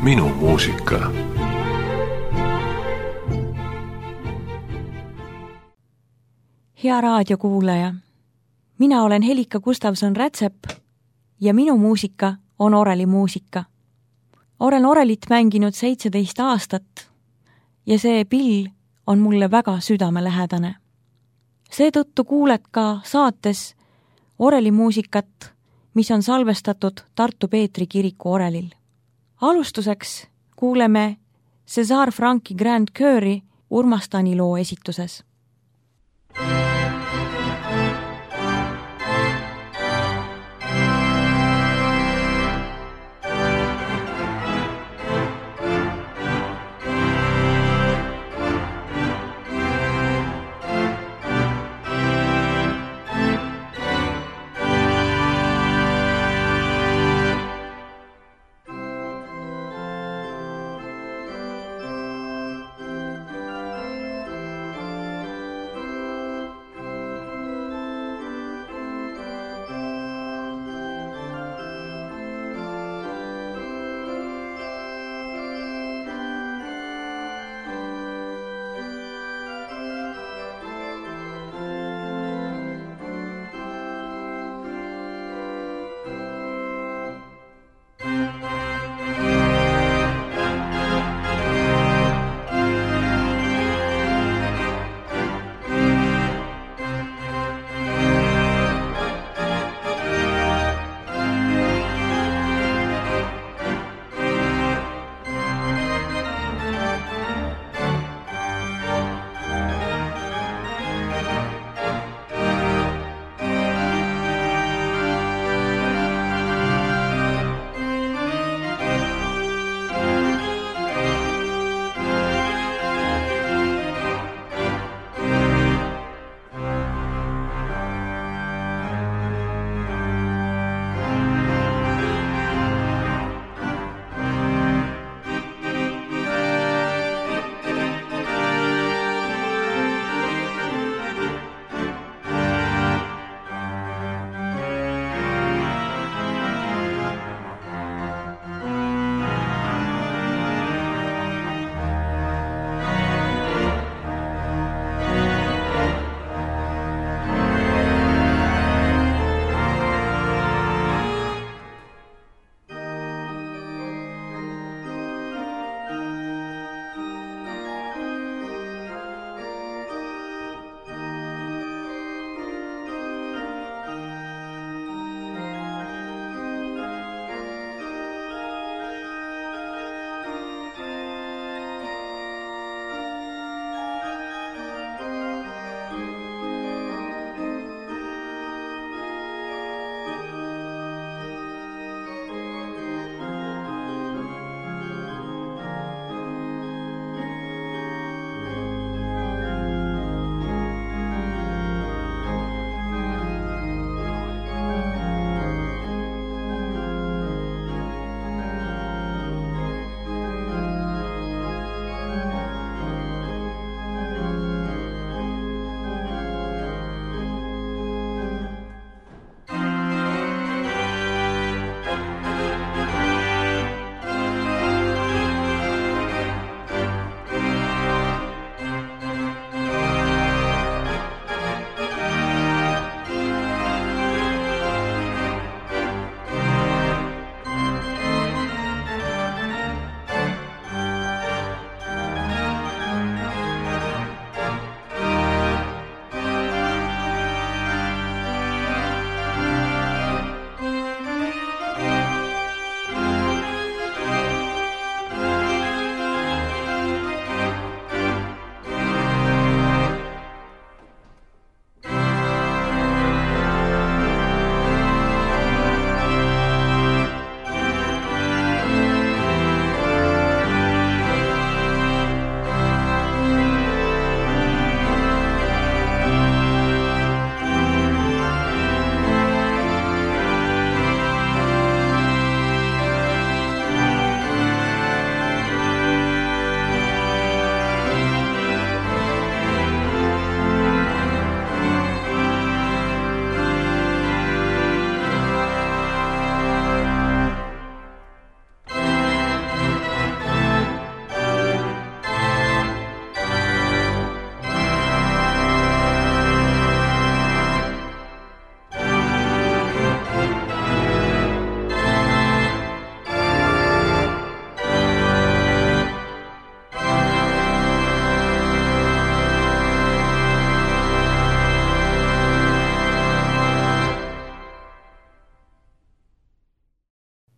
Minu muusika. Hea raadiokuulaja, mina olen Helika Gustavson-Rätsep ja minu muusika on Oreli muusika. Olen Orelit mänginud 17 aastat ja see pill on mulle väga südamelähedane. Seetõttu kuuled ka saates Oreli muusikat, mis on salvestatud Tartu Peetri kiriku orelil. Alustuseks kuuleme César Franki Grand Chööri Urmas Tani loo esituses.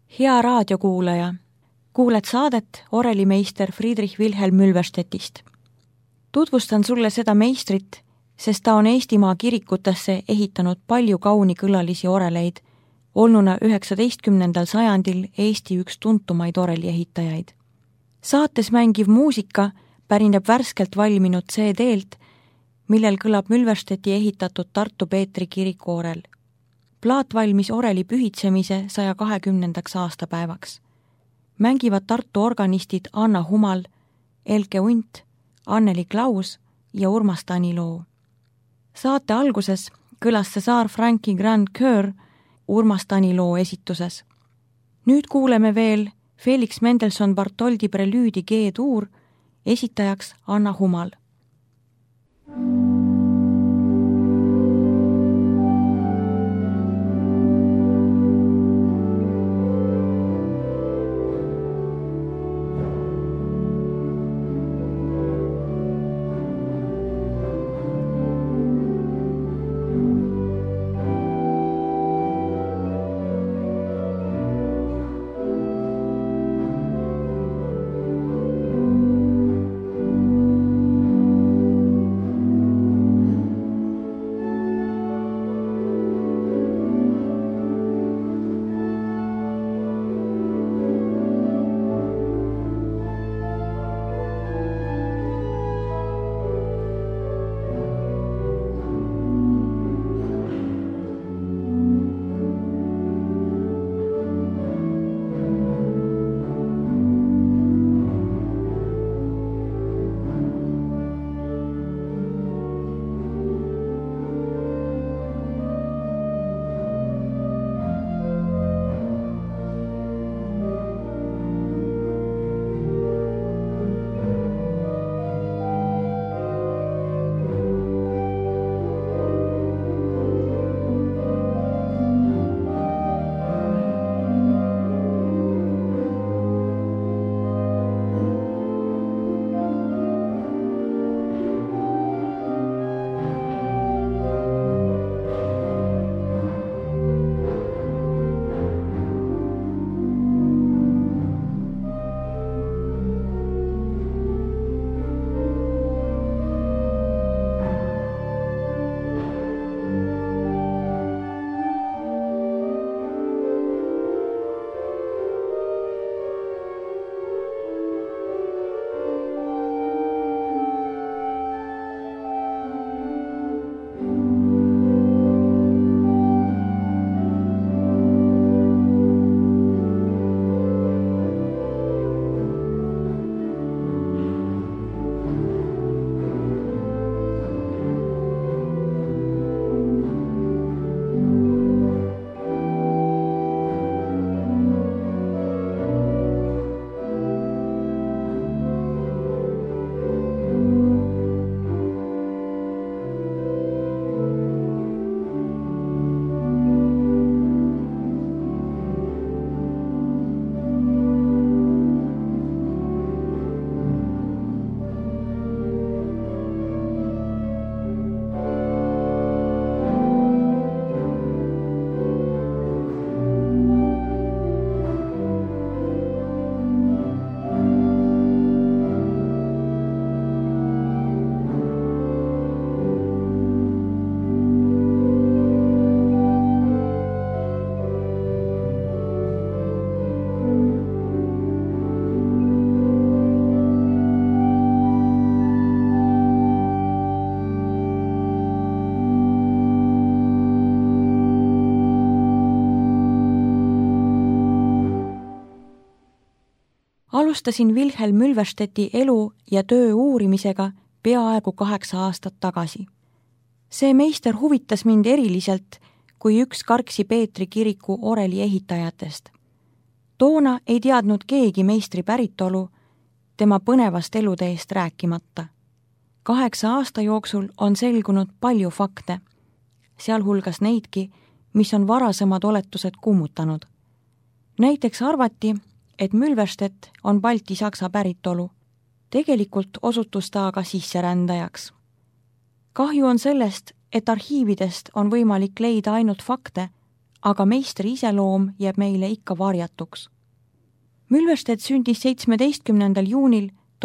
Hea raadiokuulaja, kuuled saadet orelimeister Friedrich Wilhelm Mülverstedtist. Tutvustan sulle seda meistrit, sest ta on Eestimaa kirikutesse ehitanud palju kaunikõlalisi oreleid, olnuna 19. sajandil Eesti üks tuntumaid oreliehitajaid. Saates mängiv muusika pärineb värskelt valminud CD-lt, millel kõlab Mülverstedti ehitatud Tartu Peetri kiriku orel. Plaat valmis oreli pühitsemise 120. aastapäevaks. Mängivad Tartu organistid Anna Humal, Elke Unt, Anneli Klaus ja Urmas Taniloo. Saate alguses kõlas César Franki Grand Chœur Urmas Taniloo esituses. Nüüd kuuleme veel Felix Mendelssohn Bartholdi prelüüdi G-tuur, esitajaks Anna Humal. Alustasin Wilhelm Mülverstedti elu ja töö uurimisega peaaegu 8 aastat tagasi. See meister huvitas mind eriliselt kui üks Karksi Peetri kiriku oreli ehitajatest. Toona ei teadnud keegi meistri päritolu, tema põnevast eluteest rääkimata. 8 aasta jooksul on selgunud palju fakte, sealhulgas neidki, mis on varasemad oletused kummutanud. Näiteks arvati, et Mülverstedt on balti-saksa päritolu. Tegelikult osutus ta aga sisserändajaks. Kahju on sellest, et arhiividest on võimalik leida ainult fakte, aga meistri iseloom jääb meile ikka varjatuks. Mülverstedt sündis 17. juunil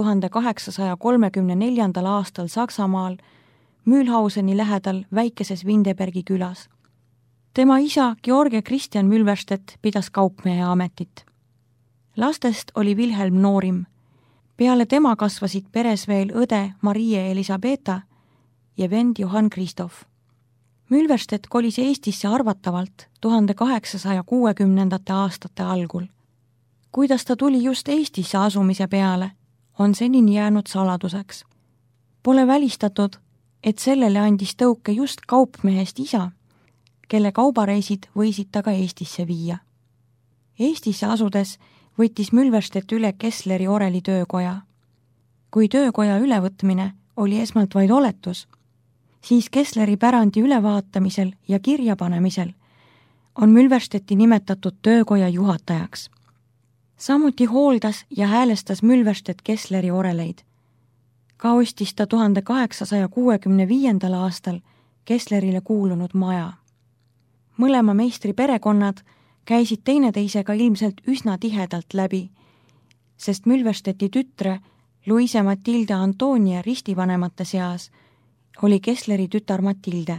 1834. aastal Saksamaal Mühlhauseni lähedal väikeses Windebergi külas. Tema isa George Christian Mülverstedt pidas kaupmehe ametit. Lastest oli Wilhelm noorim. Peale tema kasvasid peres veel õde Marie Elisabeta ja vend Johann Christoph. Mülverstedt kolis Eestisse arvatavalt 1860. aastate algul. Kuidas ta tuli just Eestisse asumise peale, on senini jäänud saladuseks. Pole välistatud, et sellele andis tõuke just kaupmehest isa, kelle kaubareisid võisid ta ka Eestisse viia. Eestisse asudes võttis Mülverstedt üle Kessleri oreli töökoja. Kui töökoja ülevõtmine oli esmalt vaid oletus, siis Kessleri pärandi ülevaatamisel ja kirjapanemisel on Mülverstedti nimetatud töökoja juhatajaks. Samuti hooldas ja häälestas Mülverstedt Kessleri oreleid. Ka ostis ta 1865. aastal Kesslerile kuulunud maja. Mõlema meistri perekonnad käisid teineteisega ilmselt üsna tihedalt läbi, sest Mülverstedti tütre Louise Mathilde Antonie ristivanemate seas oli Kessleri tütar Mathilde.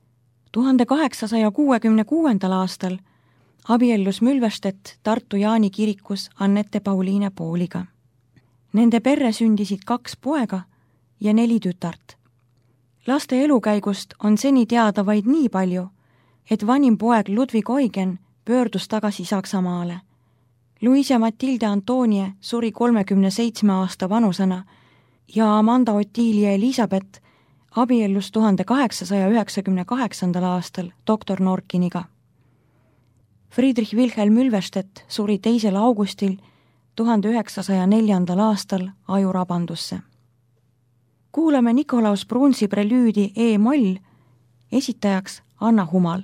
1866. aastal abiellus Mülverstedt Tartu Jaani kirikus Annette Pauliine Pooliga. Nende perre sündisid 2 poega ja 4 tütart. Laste elukäigust on seni teada vaid nii palju, et vanim poeg Ludwig Eugen pöördus tagasi Saksamaale. Louise Mathilde Antonie suri 37 aasta vanusena ja Amanda Ottilie Elisabeth abiellus 1898. aastal doktor Norkiniga. Friedrich Wilhelm Mülverstedt suri 2. augustil 1904. aastal ajurabandusse. Kuulame Nikolaus Brunsi prelüüdi E-moll, esitajaks Anna Humal.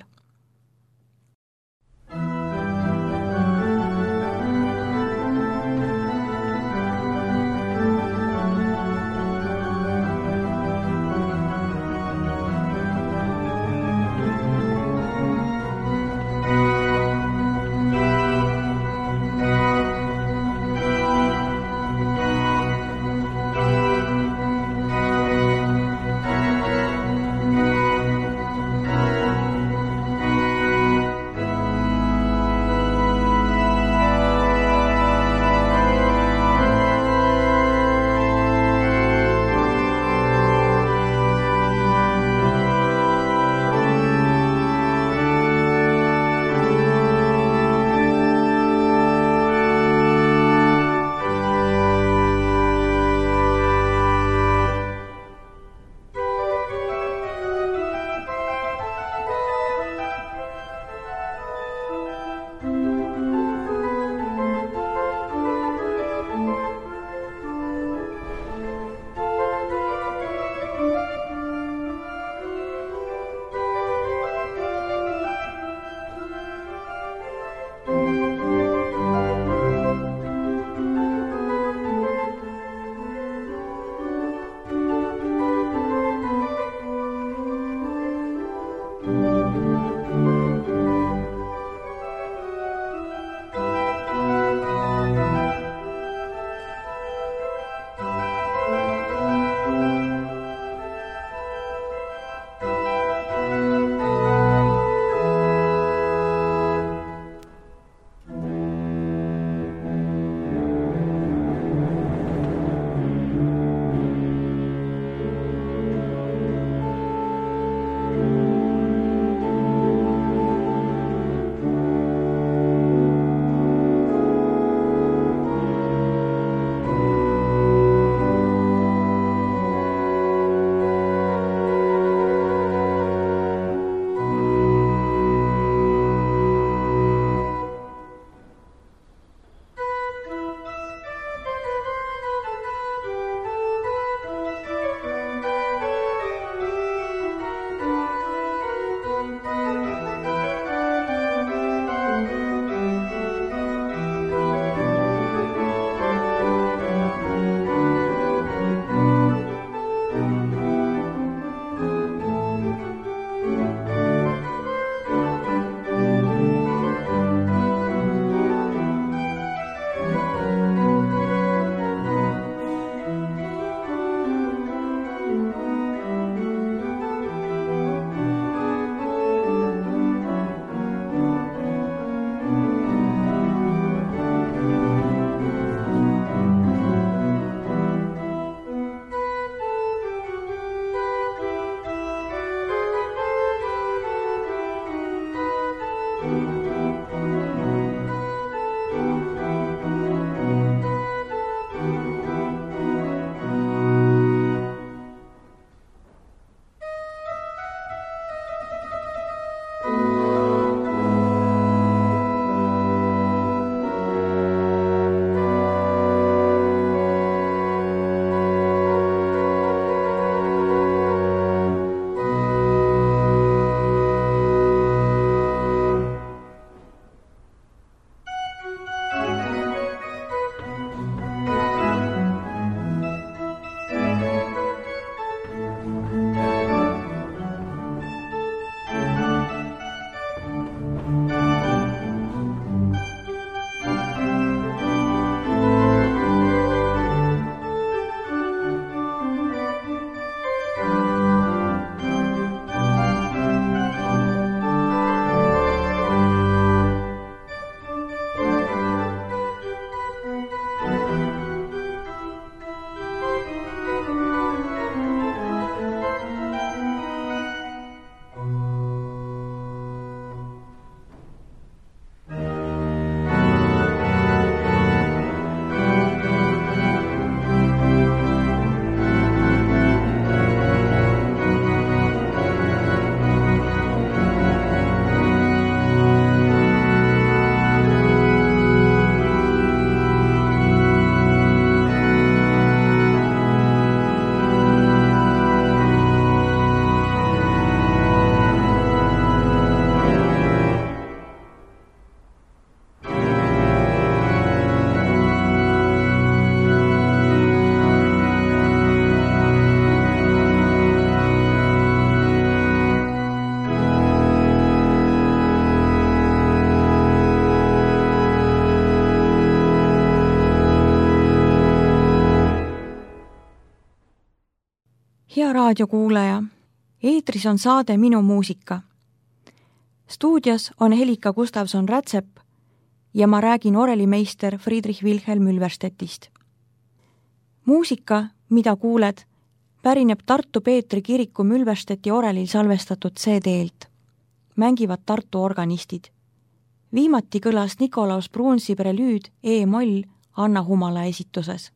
raadiokuulaja, eetris on saade Minu muusika. Stuudios on Helika Gustavson-Rätsep ja ma räägin orelimeister Friedrich Wilhelm Mülverstedtist. Muusika, mida kuuled, pärineb Tartu Peetri kiriku Mülverstedti orelil salvestatud CD-lt. Mängivad Tartu organistid. Viimati kõlas Nikolaus Bruunsi prelüüd E-moll Anna Humala esituses.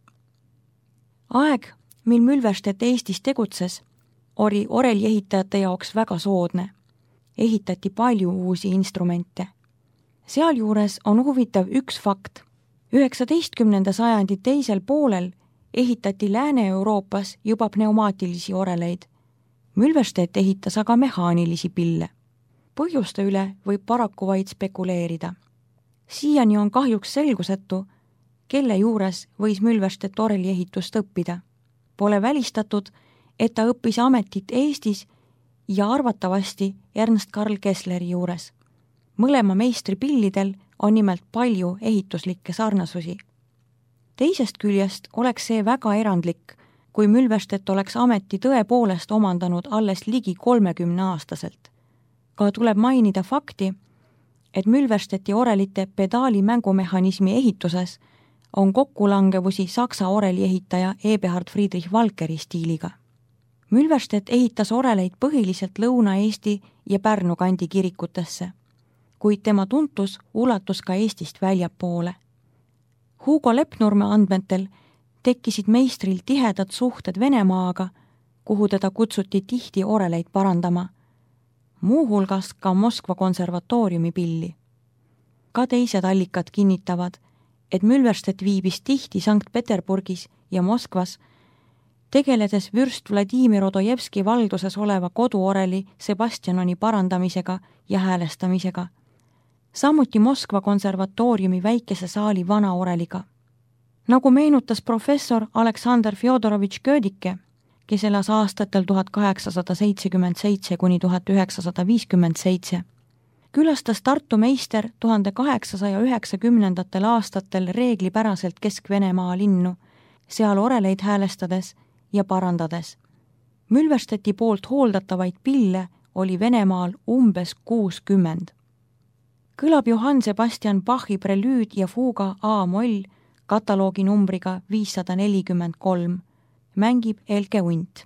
Aeg, mil Mülverstedt Eestis tegutses, oli oreliehitajate jaoks väga soodne. Ehitati palju uusi instrumente. Sealjuures on huvitav üks fakt. 19. sajandi teisel poolel ehitati Lääne-Euroopas juba pneumaatilisi oreleid. Mülverstedt ehitas aga mehaanilisi pille. Põhjuste üle võib paraku vaid spekuleerida. Siiani on kahjuks selgusetu, kelle juures võis Mülverstedt oreliehitust õppida. Pole välistatud, et ta õppis ametit Eestis ja arvatavasti Ernst Karl Kessleri juures. Mõlema meistri pillidel on nimelt palju ehituslikke sarnasusi. Teisest küljest oleks see väga erandlik, kui Mülverstedt oleks ameti tõepoolest omandanud alles ligi 30-aastaselt. Ka tuleb mainida fakti, et Mülverstedti orelite pedaali mängumehhanismi ehituses on kokkulangevusi Saksa oreliehitaja Eberhard Friedrich Walkeri stiiliga. Mülverstedt ehitas oreleid põhiliselt Lõuna-Eesti ja Pärnu kandi kirikutesse, kuid tema tuntus ulatus ka Eestist väljapoole. Hugo Lepnurme andmetel tekkisid meistril tihedad suhted Venemaaga, kuhu teda kutsuti tihti oreleid parandama, muuhulgas ka Moskva konservatooriumi pilli. Ka teised allikad kinnitavad, et Mülverstedt viibis tihti Sankt-Peterburgis ja Moskvas, tegeledes vürst Vladimir Odojevski valduses oleva koduoreli Sebastianoni parandamisega ja häälestamisega. Samuti Moskva konservatooriumi väikese saali vana oreliga. Nagu meenutas professor Aleksander Fjodorovitš Gödike, kes elas aastatel 1877 kuni 1957, külastas Tartu meister 1890. aastatel reeglipäraselt Kesk-Venemaa linnu, seal oreleid häälestades ja parandades. Mülverstedti poolt hooldatavaid pille oli Venemaal umbes 60. Kõlab Johann Sebastian Bachi prelüüd ja fuuga A-moll kataloogi numbriga 543. Mängib Elke Unt.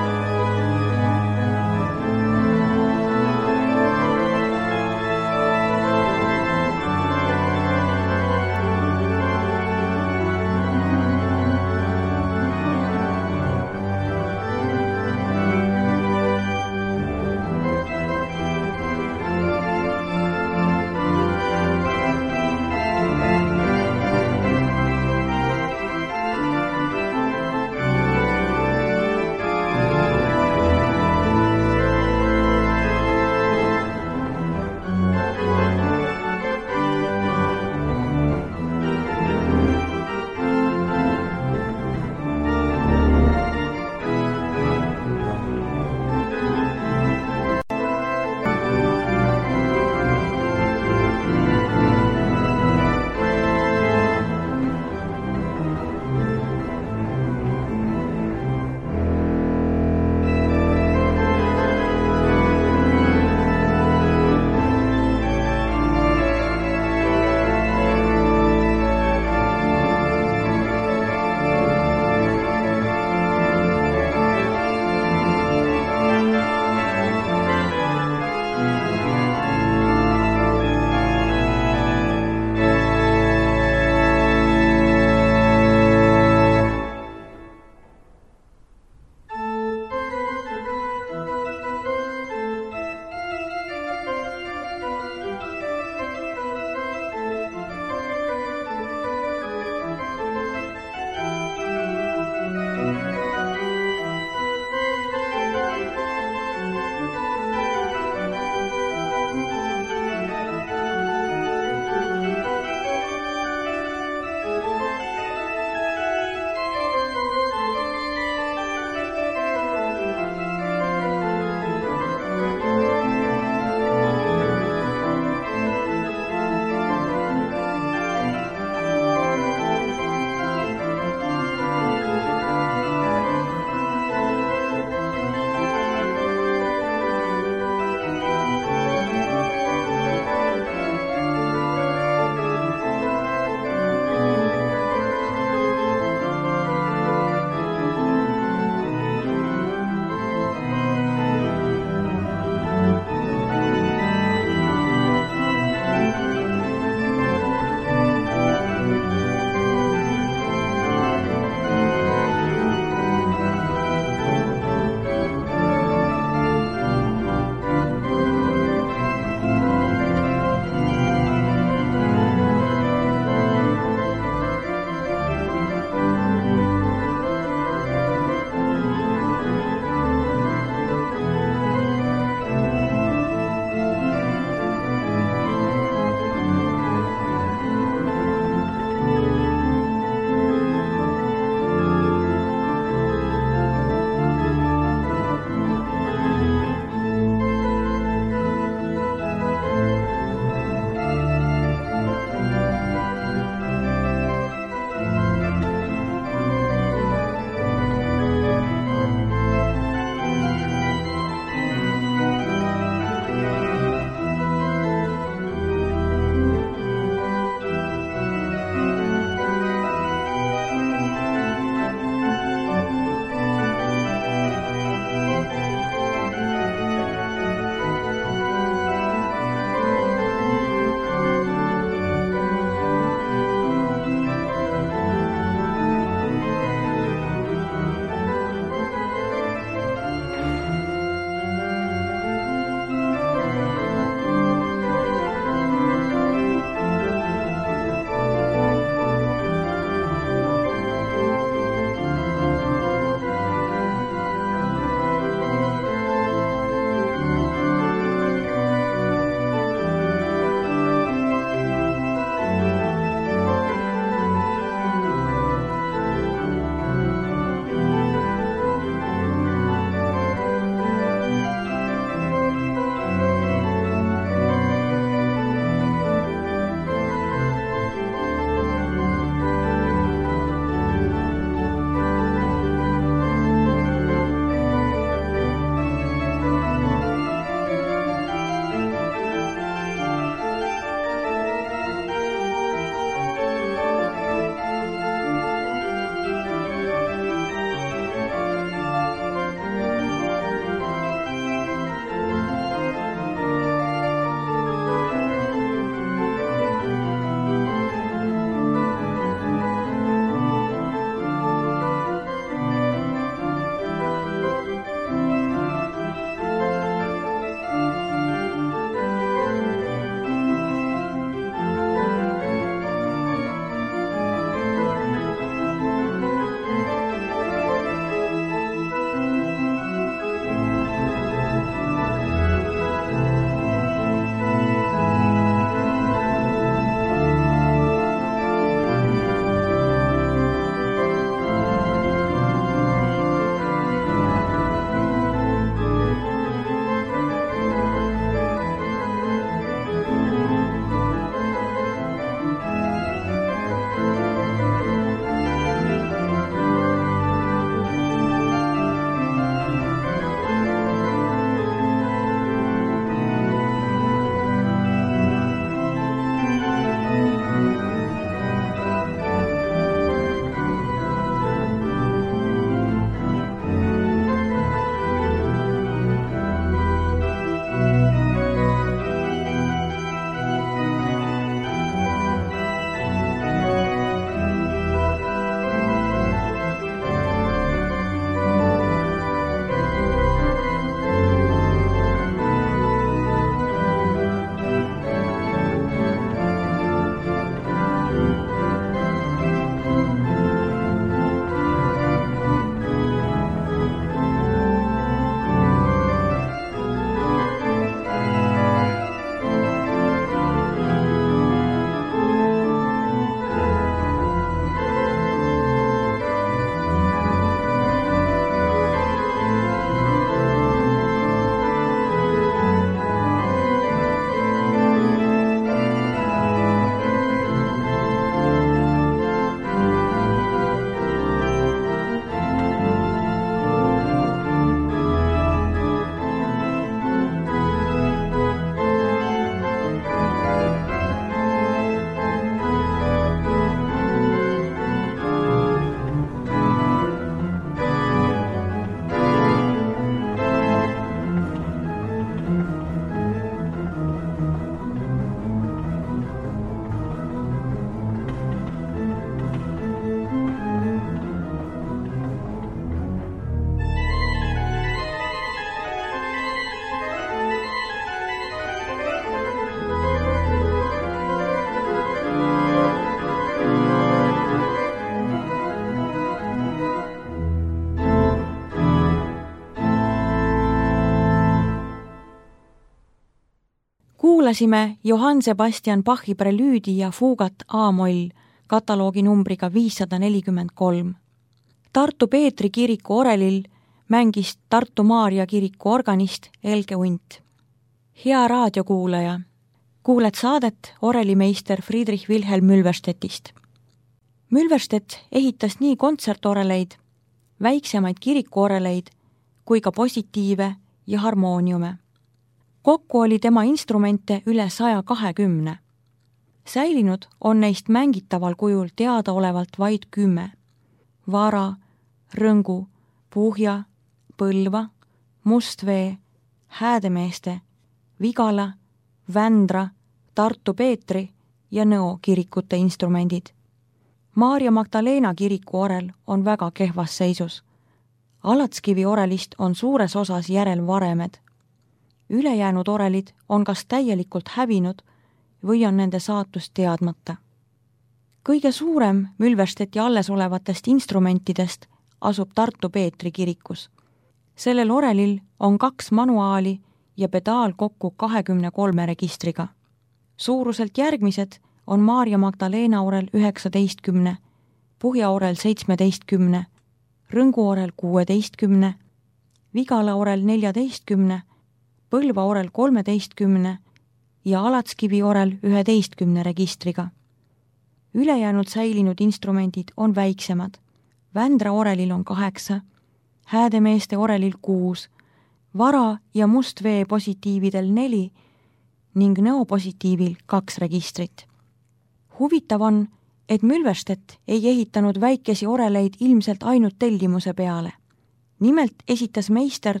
kuulasime Johann Sebastian Bachi prelüüdi ja fuugat A-moll kataloogi numbriga 543. Tartu Peetri kiriku orelil mängis Tartu Maarja kiriku organist Elge Unt. Hea raadiokuulaja, kuuled saadet orelimeister Friedrich Wilhelm Mülverstedtist. Mülverstedt ehitas nii kontsertoreleid, väiksemaid kirikuoreleid kui ka positiive ja harmooniume. Kokku oli tema instrumente üle 120. Säilinud on neist mängitaval kujul teadaolevalt vaid 10. Vara, Rõngu, Puhja, Põlva, Mustvee, Häädemeeste, Vigala, Vändra, Tartu Peetri ja Nõo kirikute instrumendid. Maarja Magdalena kiriku orel on väga kehvas seisus. Alatskivi orelist on suures osas järelvaremed. Ülejäänud orelid on kas täielikult hävinud või on nende saatus teadmata. Kõige suurem Mülverstedti alles olevatest instrumentidest asub Tartu Peetri kirikus. Sellel orelil on 2 manuaali ja pedaal kokku 23 registriga. Suuruselt järgmised on Maarja Magdalena orel 19, Puhja orel 17, Rõngu orel 16, Vigala orel 14, Põlva orel 13 ja Alatskivi orel 11 registriga. Ülejäänud säilinud instrumendid on väiksemad. Vändra orelil on 8, Häädemeeste orelil 6, Vara ja Mustvee positiividel 4 ning Nõo positiivil 2 registrit. Huvitav on, et Mülverstedt ei ehitanud väikesi oreleid ilmselt ainult tellimuse peale. Nimelt esitas meister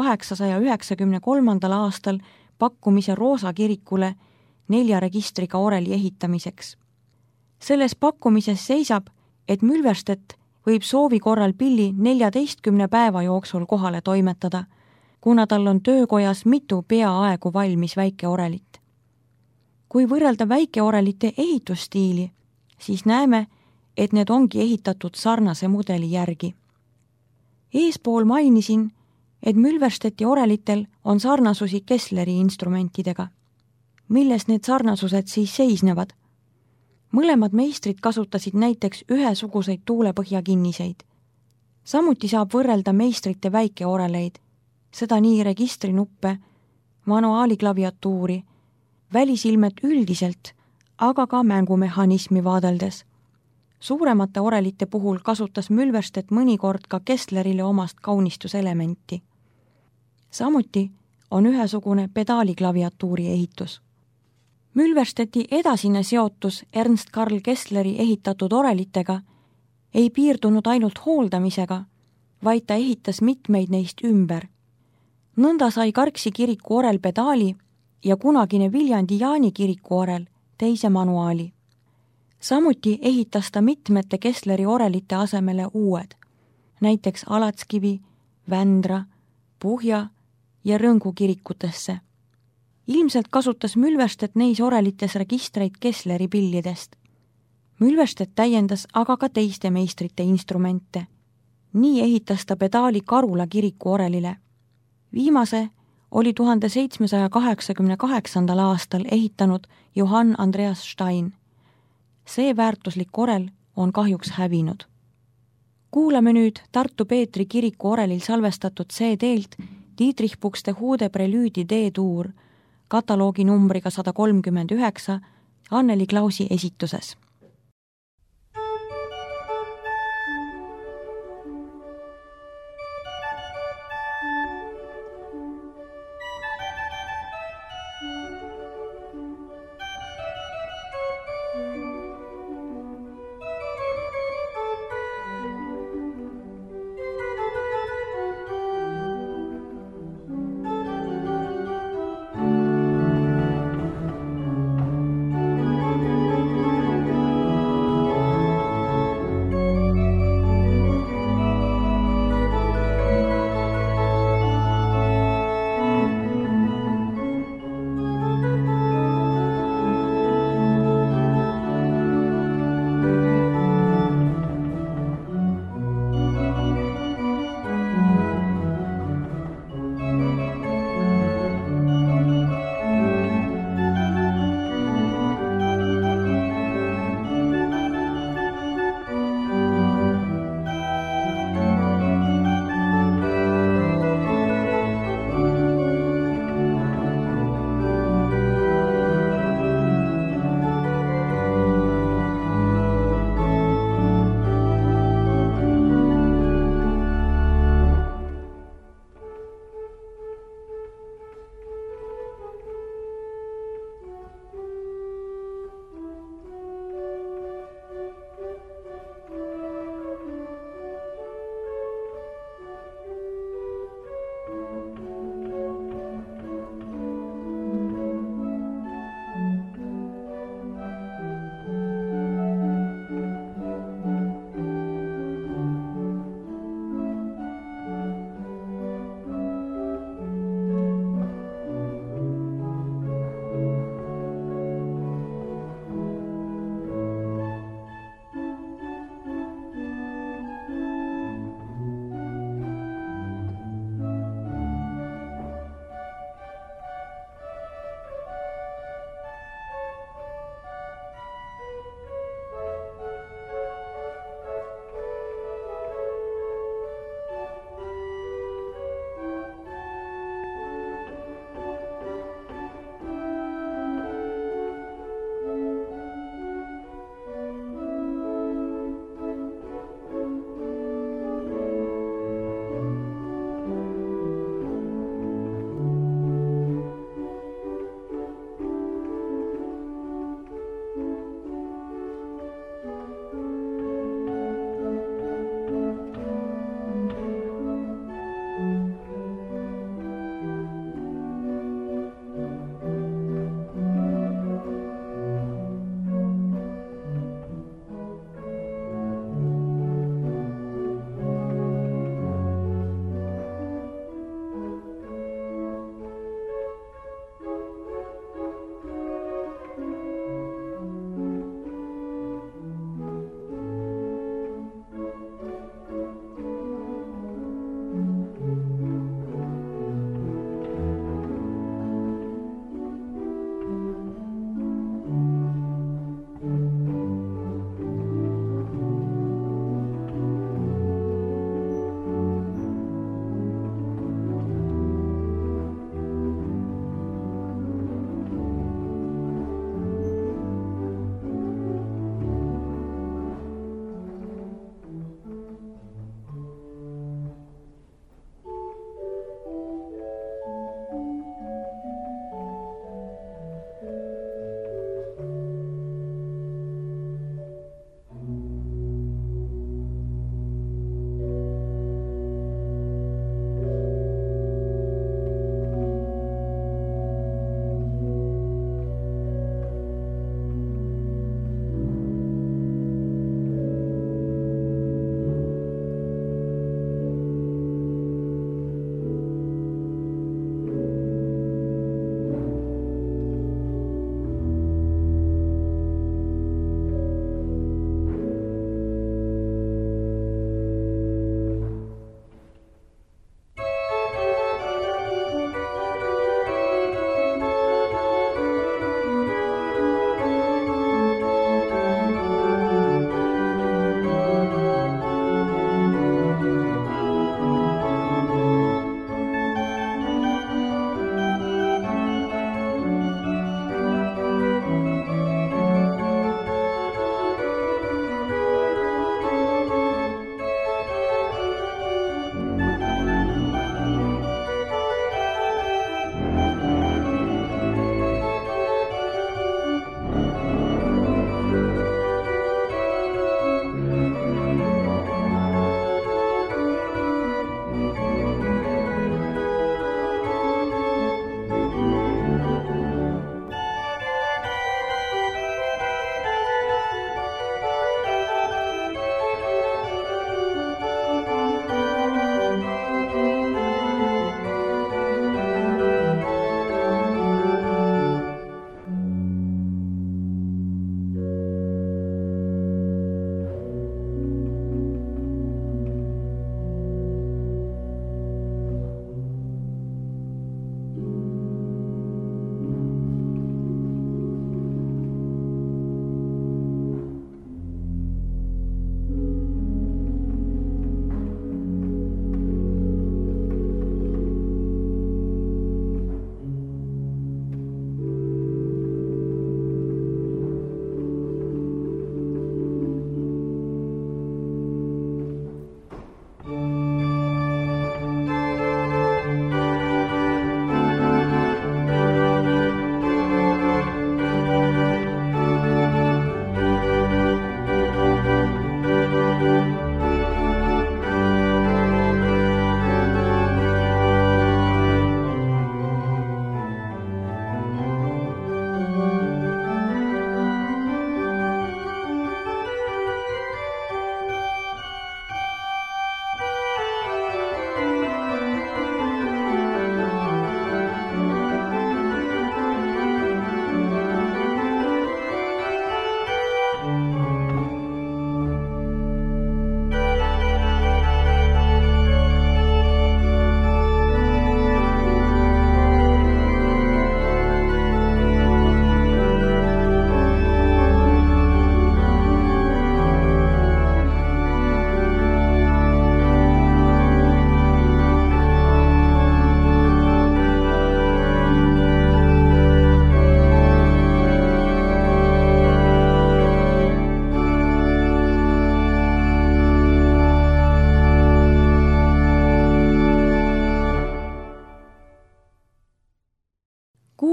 1893. aastal pakkumise Roosa kirikule 4 registriga oreli ehitamiseks. Selles pakkumises seisab, et Mülverstedt võib soovi korral pilli 14 päeva jooksul kohale toimetada, kuna tal on töökojas mitu peaaegu valmis väikeorelit. Kui võrrelda väikeorelite ehitusstiili, siis näeme, et need ongi ehitatud sarnase mudeli järgi. Eespool mainisin, et Mülverstedti orelitel on sarnasusi Kessleri instrumentidega. Milles need sarnasused siis seisnevad? Mõlemad meistrid kasutasid näiteks ühesuguseid tuulepõhjakinniseid. Samuti saab võrrelda meistrite väikeoreleid, seda nii registrinuppe, manuaaliklaviatuuri, välisilmet üldiselt, aga ka mängumehhanismi vaadeldes. Suuremate orelite puhul kasutas Mülverstedt mõnikord ka Kesslerile omast kaunistuselementi. Samuti on ühesugune pedaaliklaviatuuri ehitus. Mülverstedti edasine seotus Ernst Karl Kessleri ehitatud orelitega ei piirdunud ainult hooldamisega, vaid ta ehitas mitmeid neist ümber. Nõnda sai Karksi kiriku orel pedaali ja kunagine Viljandi Jaani kiriku orel teise manuaali. Samuti ehitas ta mitmete Kessleri orelite asemele uued, näiteks Alatskivi, Vändra, Puhja ja Rõngu kirikutesse. Ilmselt kasutas Mülverstedt neis orelites registreid Kessleri pillidest. Mülverstedt täiendas aga ka teiste meistrite instrumente. Nii ehitas ta pedaali Karula kiriku orelile. Viimase oli 1788. aastal ehitanud Johann Andreas Stein. See väärtuslik orel on kahjuks hävinud. Kuulame nüüd Tartu Peetri kiriku orelil salvestatud CD-lt Dietrich Buxtehude prelüüdi D-tuur kataloogi numbriga 139 Anneli Klausi esituses.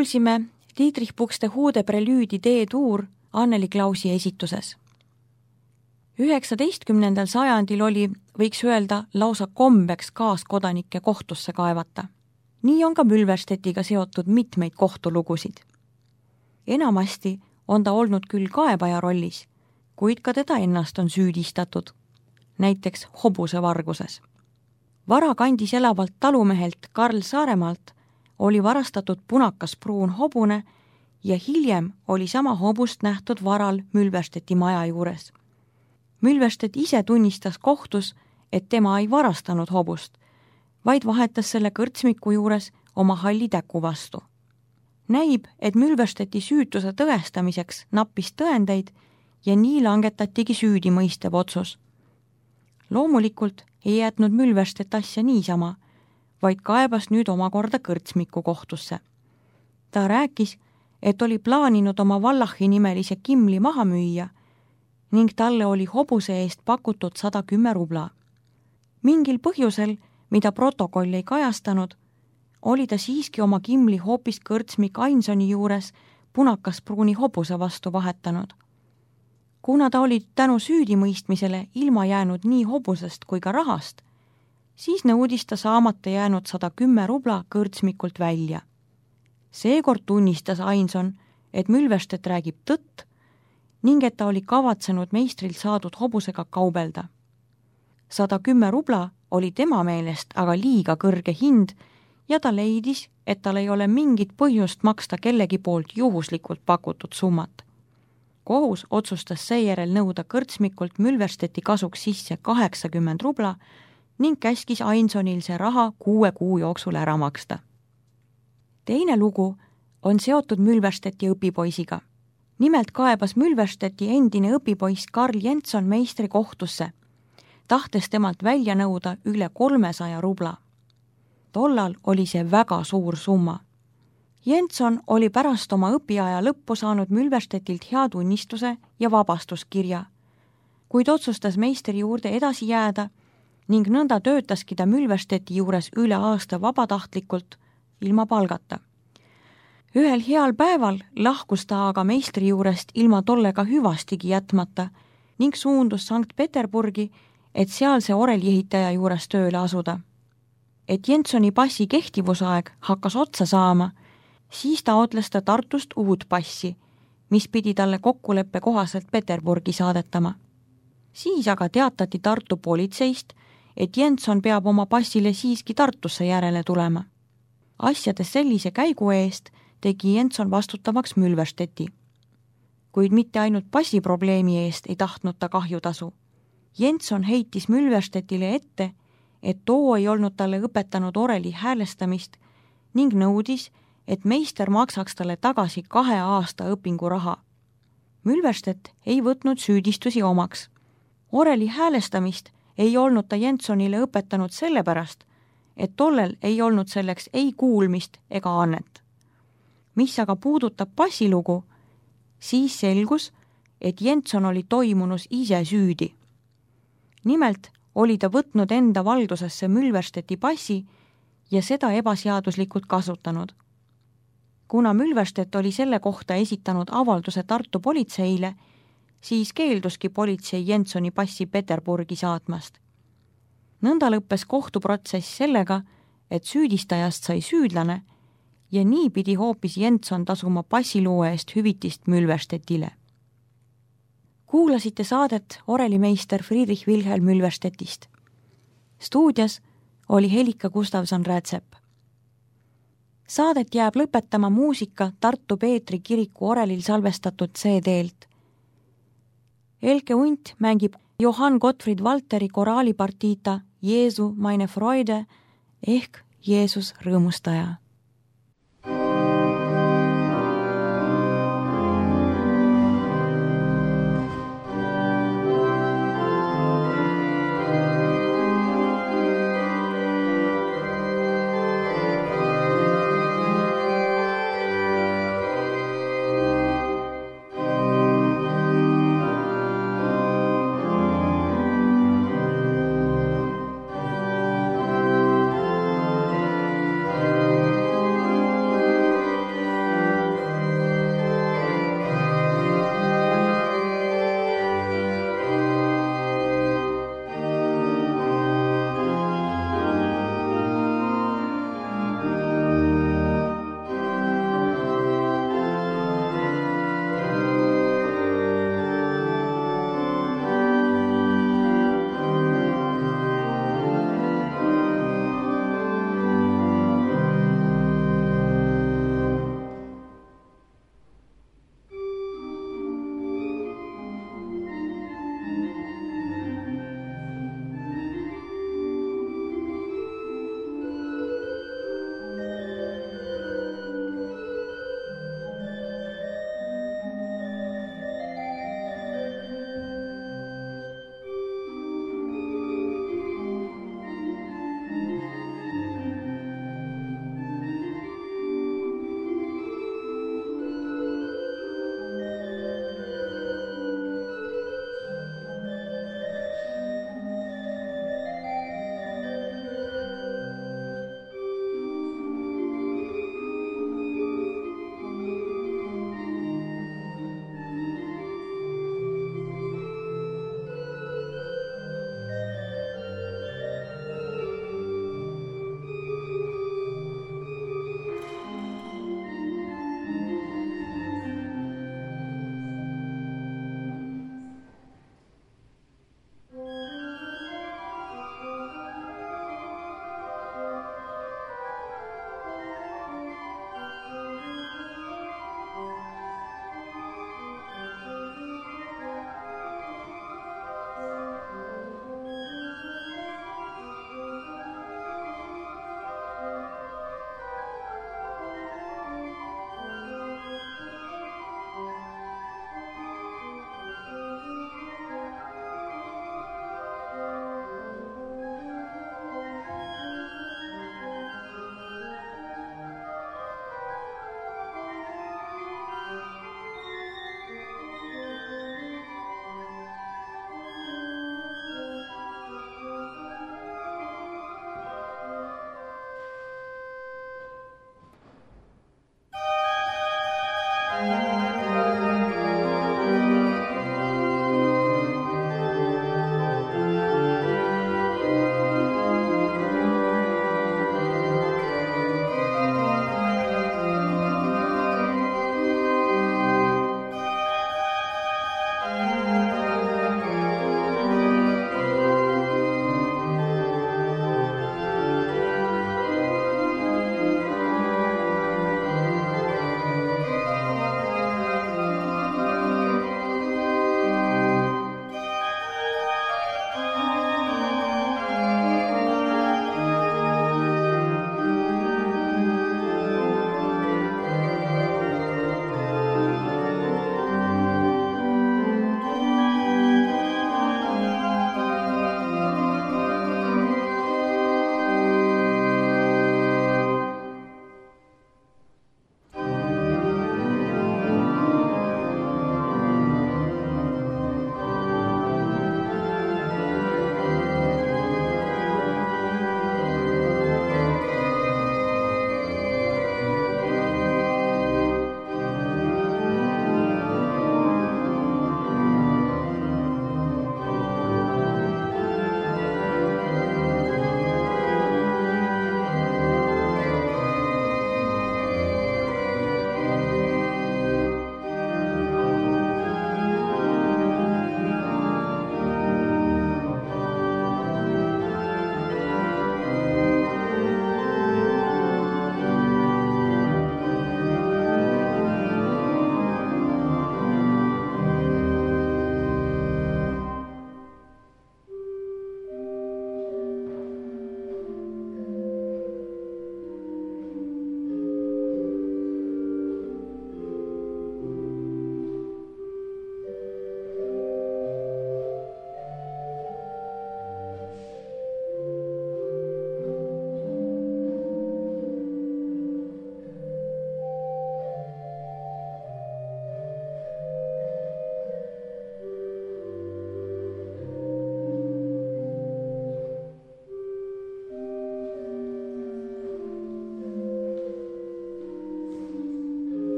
kuulsime Dietrich Buxtehude prelüüdi D-tuur Anneli Klausi esituses. 19. sajandil oli, võiks öelda, lausa kombeks kaaskodanikke kohtusse kaevata. Nii on ka Mülverstedtiga seotud mitmeid kohtulugusid. Enamasti on ta olnud küll kaebaja rollis, kuid ka teda ennast on süüdistatud, näiteks hobusevarguses. Varakandis elavalt talumehelt Karl Saaremaalt oli varastatud punakas pruun hobune ja hiljem oli sama hobust nähtud varal Mülverstedti maja juures. Mülverstedt ise tunnistas kohtus, et tema ei varastanud hobust, vaid vahetas selle kõrtsmiku juures oma halli täku vastu. Näib, et Mülverstedti süütuse tõestamiseks nappis tõendeid ja nii langetatigi süüdimõistev otsus. Loomulikult ei jätnud Mülverstedt asja niisama, vaid kaebas nüüd omakorda kõrtsmiku kohtusse. Ta rääkis, et oli plaaninud oma Wallachi nimelise Kimli maha müüa ning talle oli hobuse eest pakutud 110 rubla. Mingil põhjusel, mida protokoll ei kajastanud, oli ta siiski oma Kimli hoopis kõrtsmik Ainsoni juures punakas pruuni hobuse vastu vahetanud. Kuna ta oli tänu süüdimõistmisele ilma jäänud nii hobusest kui ka rahast, siis nõudis ta saamata jäänud 110 rubla kõrtsmikult välja. Seekord tunnistas Ainson, et Mülverstedt räägib tõtt ning et ta oli kavatsenud meistrilt saadud hobusega kaubelda. 110 rubla oli tema meelest aga liiga kõrge hind ja ta leidis, et tal ei ole mingit põhjust maksta kellegi poolt juhuslikult pakutud summat. Kohus otsustas seejärel nõuda kõrtsmikult Mülverstedti kasuks sisse 80 rubla ning käskis Ainsonil see raha 6 kuu jooksul ära maksta. Teine lugu on seotud Mülverstedti õpipoisiga. Nimelt kaebas Mülverstedti endine õpipoiss Karl Jensson meistri kohtusse, tahtes temalt välja nõuda üle 300 rubla. Tollal oli see väga suur summa. Jensson oli pärast oma õpiaja lõppu saanud Mülverstedtilt hea tunnistuse ja vabastuskirja, kuid otsustas meistri juurde edasi jääda ning nõnda töötaski ta Mülverstedti juures üle aasta vabatahtlikult ilma palgata. Ühel heal päeval lahkus ta aga meistri juurest ilma tollega hüvastigi jätmata ning suundus Sankt-Peterburgi, et sealse oreljehitaja juures tööle asuda. Et Jenssoni passi kehtivusaeg hakkas otsa saama, siis taotles ta Tartust uut passi, mis pidi talle kokkuleppe kohaselt Peterburgi saadetama. Siis aga teatati Tartu politseist, et Jensson peab oma passile siiski Tartusse järele tulema. Asjades sellise käigu eest tegi Jensson vastutavaks Mülverstedti. Kuid mitte ainult passiprobleemi eest ei tahtnud ta kahjutasu. Jensson heitis Mülverstedtile ette, et too ei olnud talle õpetanud oreli häälestamist ning nõudis, et meister maksaks talle tagasi 2 aasta õpinguraha. Mülverstedt ei võtnud süüdistusi omaks. Oreli häälestamist ei olnud ta Jenssonile õpetanud sellepärast, et tollel ei olnud selleks ei kuulmist ega annet. Mis aga puudutab passilugu, siis selgus, et Jensson oli toimunus ise süüdi. Nimelt oli ta võtnud enda valdusesse Mülverstedti passi ja seda ebaseaduslikult kasutanud. Kuna Mülverstedt oli selle kohta esitanud avalduse Tartu politseile, siis keelduski politsei Jenssoni passi Peterburgi saatmast. Nõnda lõppes kohtuprotsess sellega, et süüdistajast sai süüdlane ja nii pidi hoopis Jensson tasuma passiloo eest hüvitist Mülverstedtile. Kuulasite saadet orelimeister Friedrich Wilhelm Mülverstedtist. Stuudios oli Helika Gustavson-Rätsep. Saadet jääb lõpetama muusika Tartu Peetri kiriku orelil salvestatud CD-lt. Elke Unt mängib Johann Gottfried Walteri koraalipartiita Jeesu meine Freude ehk Jeesus rõõmustaja.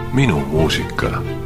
minu muusika.